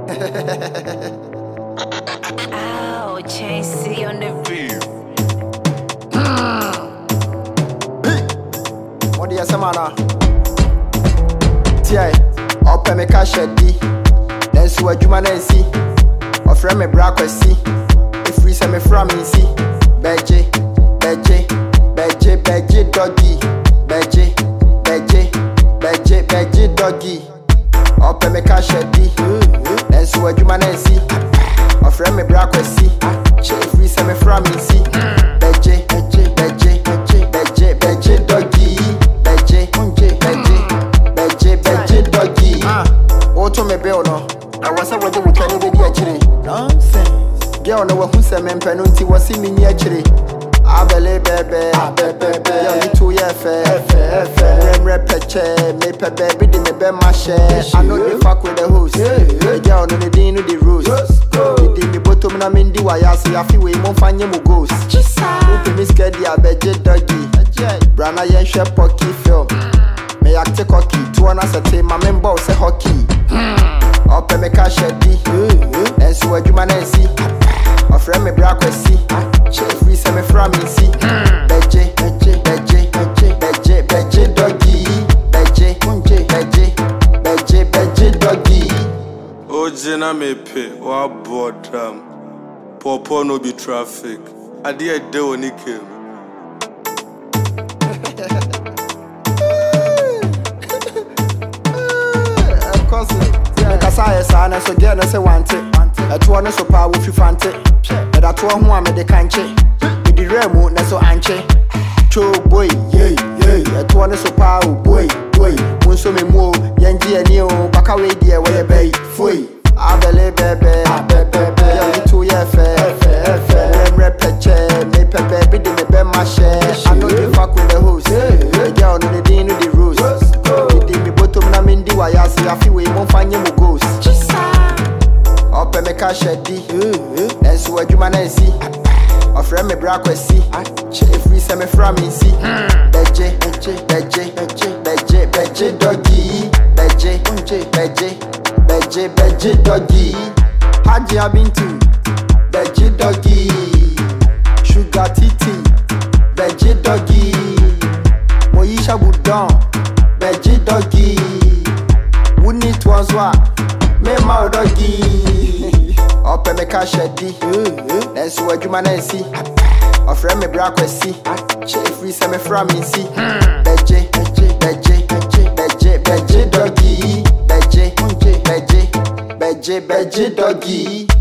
Oh, JC on the beat. What do you say, man? Tiai, open me cash at D. Then so a human and see. Or friend me bra kwesi. If we say me from me see. Beje, beje, beje, beje doggy. Beje, beje, beje, beje doggy. Open me cash at D. Then so a human and see. Or friend me bra kwesi. If we say me from me see. Beje, beje, beje, beje, beje, beje doggy. Beje, beje, beje doggy. Auto me bill no. I was a way to tell you the actually. Nonsense. Girl no who say me penalty was see me near chiri. I believe baby, yo you too yeah fair. Rem peche, me pe baby di me be my share. I know they fuck with the host. Girl no they didn't know the rules. Di me bottom na me ndi wa ya say I feel we mo fanye mo ghost. Who me scared ya beje doggy. Brana yen share pocky film. Me act cocky, two on us a team, my member say hockey. Open me cash at D. And so a human and see. A friend me bra kwesi. If we say me from me see. Beje, beje, beje, beje, beje, beje doggy. Beje, beje, beje, beje doggy. Ojena me pay, wa bodam. Popo no be traffic. Adi a day when he came. Kasa sana so girl no say want it. That one so power if you want it. That one who am the kanche. With the remo na so anche. Cho boy, yeah. That one so power boy. Mun so me mo yanji ani o baka we dia we bay. Foi. I believe baby. Yo you too yeah fair. Rem peche, me pe baby di me be my share. I know you fuck with the host. Girl no they didn't know the rules. Di me bottom na me ndi wa ya say I feel we mo fanye mo ghost. Open me cash at D. And so a human and see. A friend me bra kwesi. If we say me from me see. Beje, beje, beje, beje, beje doggy. Beje, beje, beje, beje doggy. Haji Abintu. Beje doggy. Sugar titi. Beje doggy. Moyisha Budon. Beje doggy. Who need one swap? Me my doggy. Open me cash at D. Then so a human and see. A friend me bra kwesi. If we say me from me see. Beje, beje, beje, beje doggy. Beje, beje, beje doggy.